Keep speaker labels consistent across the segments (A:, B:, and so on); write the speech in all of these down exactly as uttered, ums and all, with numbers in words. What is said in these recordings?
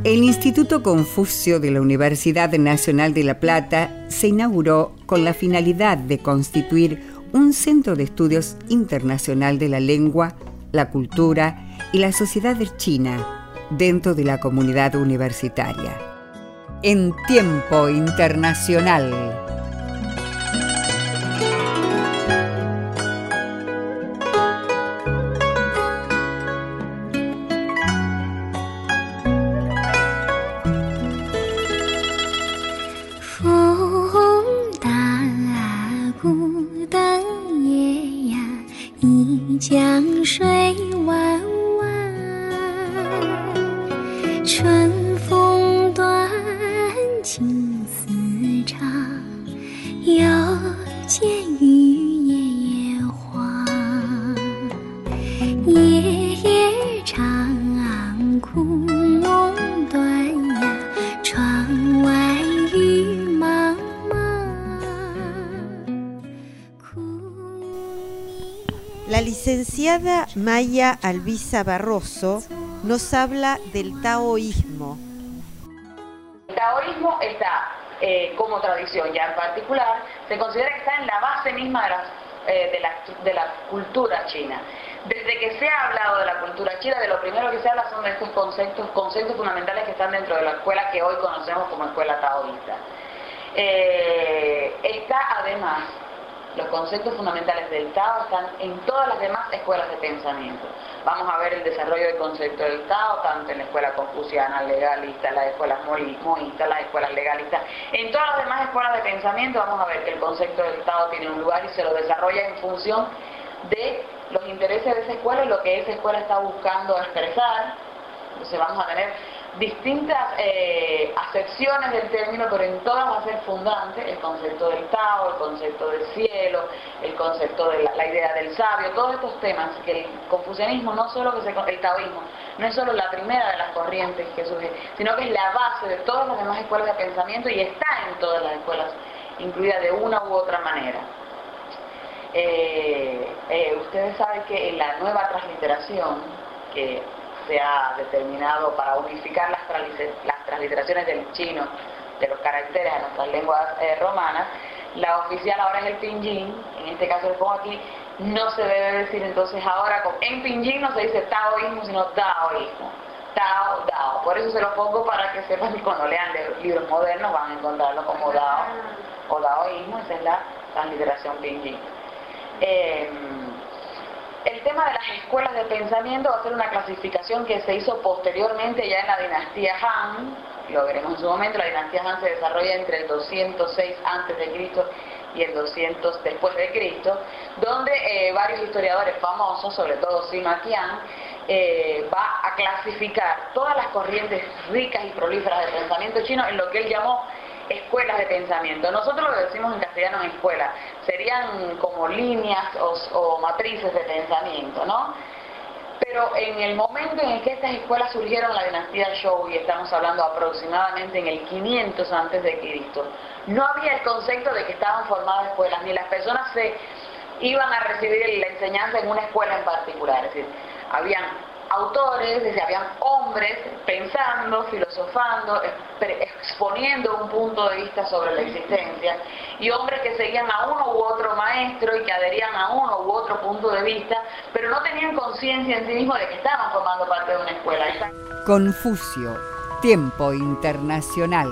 A: El Instituto Confucio de la Universidad Nacional de La Plata se inauguró con la finalidad de constituir un centro de estudios internacional de la lengua, la cultura y la sociedad china dentro de la comunidad universitaria. En tiempo internacional.
B: La licenciada Maya Alvisa Barroso nos habla del taoísmo.
C: El taoísmo está, eh, como tradición ya en particular, se considera que está en la base misma de, las, eh, de, la, de la cultura china. Desde que se ha hablado de la cultura china, de lo primero que se habla son de estos conceptos, conceptos fundamentales que están dentro de la escuela que hoy conocemos como escuela taoísta. Eh, está además, los conceptos fundamentales del Tao están en todas las demás escuelas de pensamiento. Vamos a ver el desarrollo del concepto del Tao, tanto en la escuela confuciana, legalista, las escuelas moístas, las escuelas legalistas. En todas las demás escuelas de pensamiento vamos a ver que el concepto del Tao tiene un lugar y se lo desarrolla en función de los intereses de esa escuela y lo que esa escuela está buscando expresar. Entonces vamos a tener distintas eh, acepciones del término, pero en todas va a ser fundante el concepto del Tao, el concepto del cielo, el concepto de la, la idea del sabio, todos estos temas que el confucianismo no solo que se, el taoísmo no es solo la primera de las corrientes que surge, sino que es la base de todas las demás escuelas de pensamiento y está en todas las escuelas, incluida de una u otra manera. Eh, eh, ustedes saben que en la nueva transliteración que se ha determinado para unificar las, las transliteraciones del chino, de los caracteres a nuestras lenguas eh, romanas, la oficial ahora es el pinyin, en este caso lo pongo aquí, no se debe decir entonces ahora, en pinyin no se dice taoísmo, sino daoísmo, tao, dao, por eso se lo pongo para que sepan que cuando lean libros modernos van a encontrarlo como dao o daoísmo, esa es la transliteración pinyin. Eh, El tema de las escuelas de pensamiento va a ser una clasificación que se hizo posteriormente ya en la dinastía Han, lo veremos en su momento. La dinastía Han se desarrolla entre el doscientos seis antes de Cristo y el doscientos después de Cristo, donde eh, varios historiadores famosos, sobre todo Sima Qian, eh, va a clasificar todas las corrientes ricas y prolíferas de pensamiento chino en lo que él llamó escuelas de pensamiento. Nosotros lo decimos en castellano en escuela, serían como líneas o, o matrices de pensamiento, ¿no? Pero en el momento en el que estas escuelas surgieron, la dinastía Zhou, y estamos hablando aproximadamente en el quinientos antes de Cristo, no había el concepto de que estaban formadas escuelas, ni las personas se iban a recibir la enseñanza en una escuela en particular, es decir, habían autores, desde habían hombres pensando, filosofando, exponiendo un punto de vista sobre la existencia, y hombres que seguían a uno u otro maestro y que adherían a uno u otro punto de vista, pero no tenían conciencia en sí mismos de que estaban formando parte de una escuela.
A: Confucio, tiempo internacional.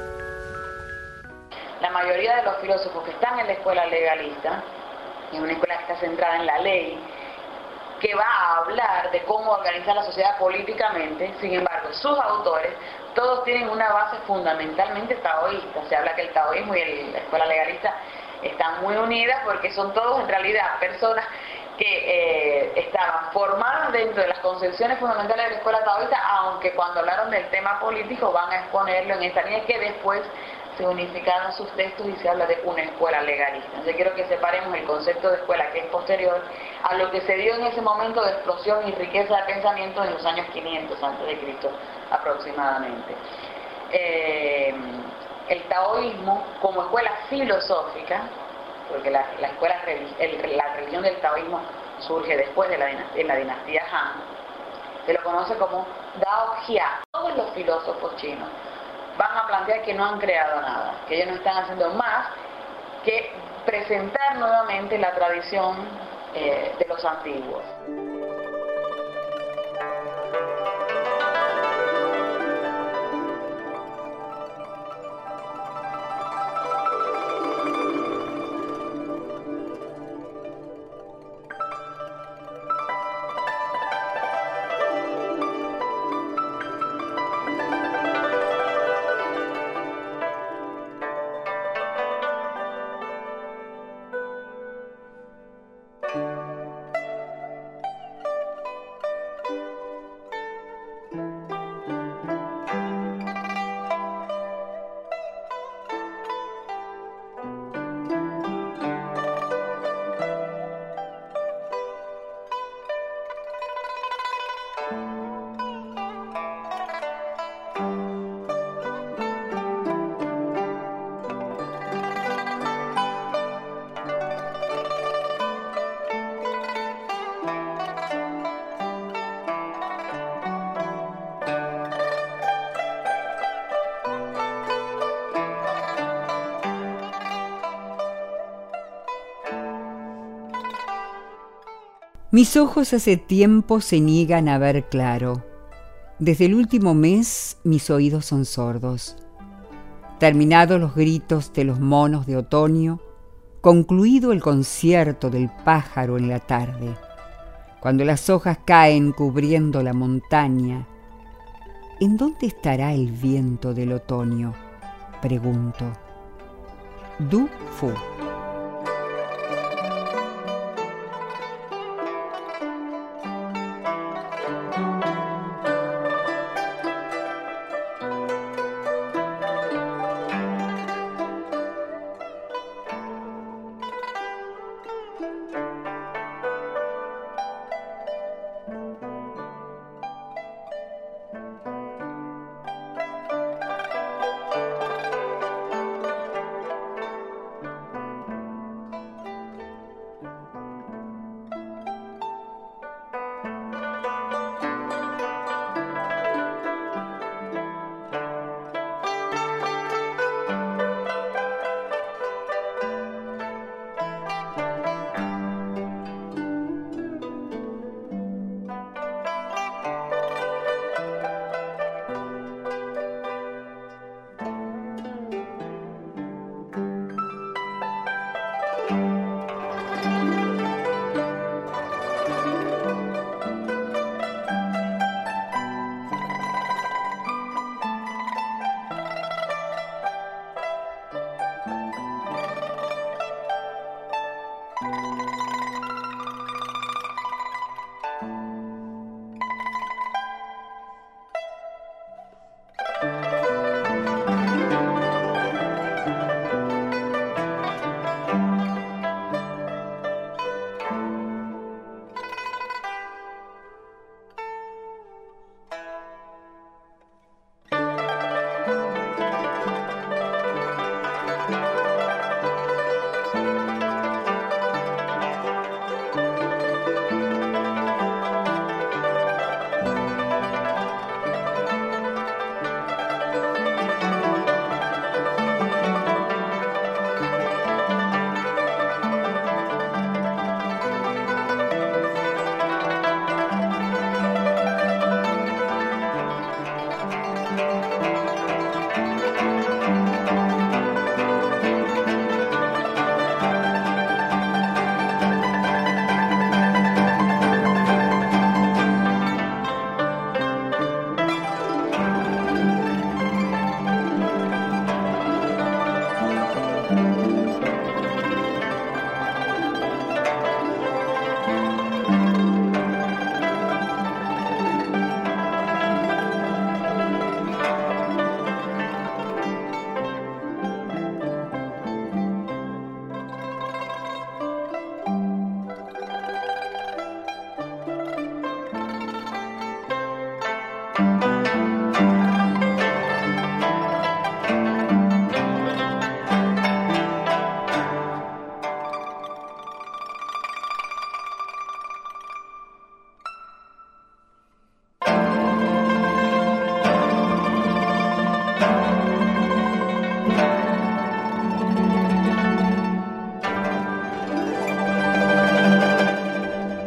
C: La mayoría de los filósofos que están en la escuela legalista, en una escuela que está centrada en la ley, que va a hablar de cómo organizar la sociedad políticamente, sin embargo, sus autores, todos tienen una base fundamentalmente taoísta. Se habla que el taoísmo y el, la escuela legalista están muy unidas porque son todos en realidad personas que eh, estaban formadas dentro de las concepciones fundamentales de la escuela taoísta, aunque cuando hablaron del tema político van a exponerlo en esta línea que después se unificaron sus textos y se habla de una escuela legalista. Yo quiero que separemos el concepto de escuela, que es posterior a lo que se dio en ese momento de explosión y riqueza de pensamiento en los años quinientos antes de Cristo aproximadamente. Eh, el taoísmo como escuela filosófica, porque la, la, escuela, el, la religión del taoísmo surge después de la, en la dinastía Han, se lo conoce como Dao Jia, todos los filósofos chinos van a plantear que no han creado nada, que ellos no están haciendo más que presentar nuevamente la tradición eh, de los antiguos.
A: Mis ojos hace tiempo se niegan a ver claro. Desde el último mes mis oídos son sordos. Terminados los gritos de los monos de otoño, concluido el concierto del pájaro en la tarde, cuando las hojas caen cubriendo la montaña, ¿en dónde estará el viento del otoño?, pregunto. Du Fu.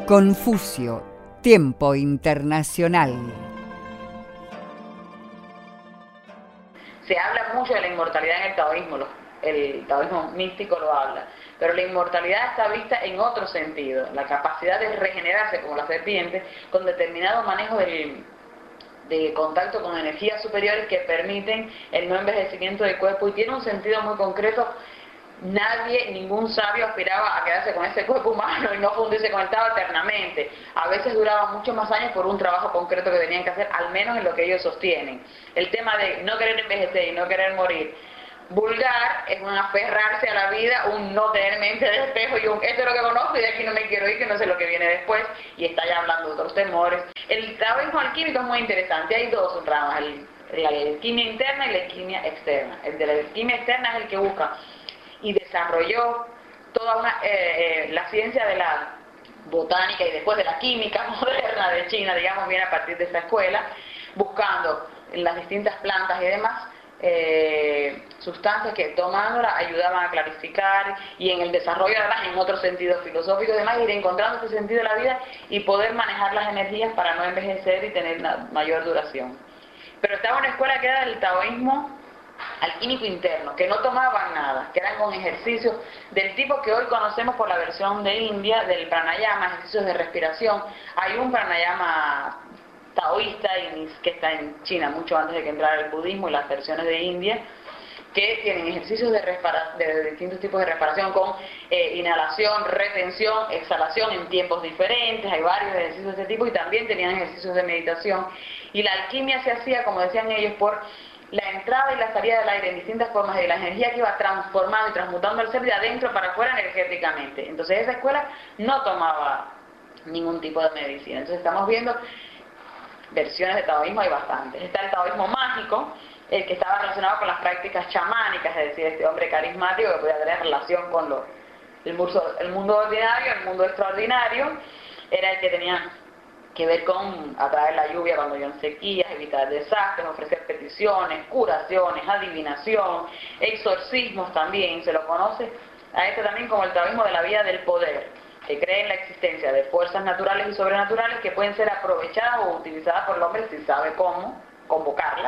A: Confucio, tiempo internacional.
C: Se habla mucho de la inmortalidad en el taoísmo, el taoísmo místico lo habla, pero la inmortalidad está vista en otro sentido, la capacidad de regenerarse como la serpiente con determinado manejo del, de contacto con energías superiores que permiten el no envejecimiento del cuerpo, y tiene un sentido muy concreto. Nadie, ningún sabio aspiraba a quedarse con ese cuerpo humano y no fundirse con el Tao eternamente. A veces duraba muchos más años por un trabajo concreto que tenían que hacer, al menos en lo que ellos sostienen. El tema de no querer envejecer y no querer morir vulgar es un aferrarse a la vida, un no tener mente de espejo y un esto es lo que conozco y de aquí no me quiero ir, que no sé lo que viene después, y está ya hablando de otros temores. El taoísmo alquímico es muy interesante, hay dos ramas, el, la alquimia interna y la alquimia externa. El de la alquimia externa es el que busca y desarrolló toda una eh, eh, la ciencia de la botánica y después de la química moderna de China, digamos, viene a partir de esa escuela, buscando en las distintas plantas y demás eh, sustancias que tomándolas ayudaban a clarificar, y en el desarrollo además en otro sentido filosófico y demás, ir encontrando ese sentido de la vida y poder manejar las energías para no envejecer y tener una mayor duración. Pero estaba una escuela que era del taoísmo alquímico interno, que no tomaban nada, que eran con ejercicios del tipo que hoy conocemos por la versión de India, del pranayama, ejercicios de respiración. Hay un pranayama taoísta que está en China mucho antes de que entrara el budismo y las versiones de India, que tienen ejercicios de, de distintos tipos de respiración con eh, inhalación, retención, exhalación en tiempos diferentes. Hay varios ejercicios de este tipo, y también tenían ejercicios de meditación, y la alquimia se hacía, como decían ellos, por la entrada y la salida del aire en distintas formas de la energía que iba transformando y transmutando al ser de adentro para afuera energéticamente. Entonces esa escuela no tomaba ningún tipo de medicina. Entonces estamos viendo versiones de taoísmo, hay bastantes. Está el taoísmo mágico, el que estaba relacionado con las prácticas chamánicas, es decir, este hombre carismático que podía tener relación con lo, el, mundo, el mundo ordinario, el mundo extraordinario. Era el que tenía que ver con atraer la lluvia cuando llueven sequías, evitar desastres, ofrecer peticiones, curaciones, adivinación, exorcismos también. Se lo conoce a este también como el taoísmo de la vía del poder, que cree en la existencia de fuerzas naturales y sobrenaturales que pueden ser aprovechadas o utilizadas por el hombre si sabe cómo convocarlas.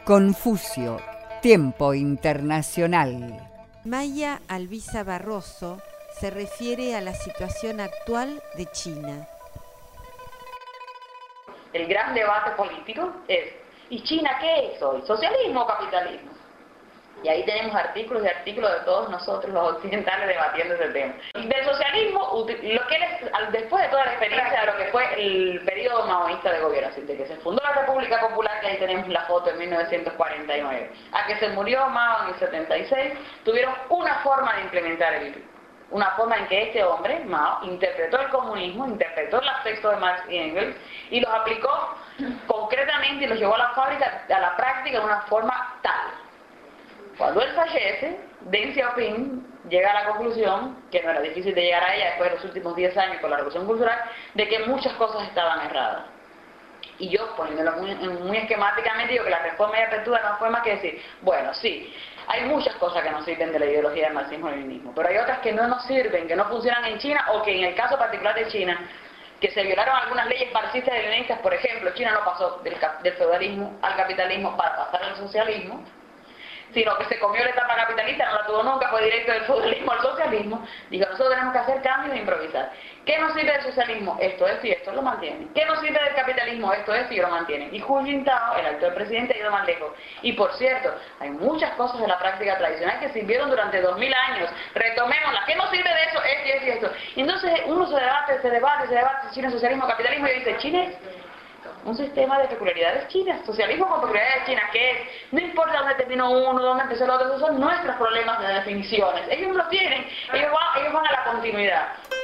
A: Confucio, tiempo internacional.
B: Maya Alvisa Barroso se refiere a la situación actual de China.
C: El gran debate político es, ¿y China qué es hoy? ¿Socialismo o capitalismo? Y ahí tenemos artículos y artículos de todos nosotros los occidentales debatiendo ese tema. Del socialismo, lo que es, después de toda la experiencia de lo que fue el periodo maoísta de gobierno, así de que se fundó la República Popular, que ahí tenemos la foto en mil novecientos cuarenta y nueve, a que se murió Mao en el setenta y seis, tuvieron una forma de implementar el una forma en que este hombre, Mao, interpretó el comunismo, interpretó los textos de Marx y Engels y los aplicó concretamente y los llevó a la fábrica, a la práctica de una forma tal. Cuando él fallece, Deng Xiaoping llega a la conclusión, que no era difícil de llegar a ella después de los últimos diez años con la Revolución Cultural, de que muchas cosas estaban erradas. Y yo, poniéndolo muy, muy esquemáticamente, digo que la reforma y apertura no fue más que decir, bueno, sí, hay muchas cosas que nos sirven de la ideología del marxismo-leninismo, pero hay otras que no nos sirven, que no funcionan en China, o que en el caso particular de China, que se violaron algunas leyes marxistas y leninistas. Por ejemplo, China no pasó del, del feudalismo al capitalismo para pasar al socialismo, sino que se comió la etapa capitalista, no la tuvo nunca, fue directo del feudalismo al socialismo. Dijo, nosotros tenemos que hacer cambios e improvisar. ¿Qué nos sirve del socialismo? Esto, esto y esto, lo mantienen. ¿Qué nos sirve del capitalismo? Esto, esto y lo mantienen. Y Hu Jintao, el actual presidente, ha ido más lejos. Y por cierto, hay muchas cosas de la práctica tradicional que sirvieron durante dos mil años. Retomémoslas. ¿Qué nos sirve de eso? Esto y esto y esto. Y entonces uno se debate, se debate, se debate, China es socialismo, capitalismo, y dice, China es un sistema de peculiaridades chinas, socialismo con peculiaridades chinas, que es, no importa dónde terminó uno, dónde empezó el otro, esos son nuestros problemas de definiciones. Ellos lo tienen, ellos van, ellos van a la continuidad.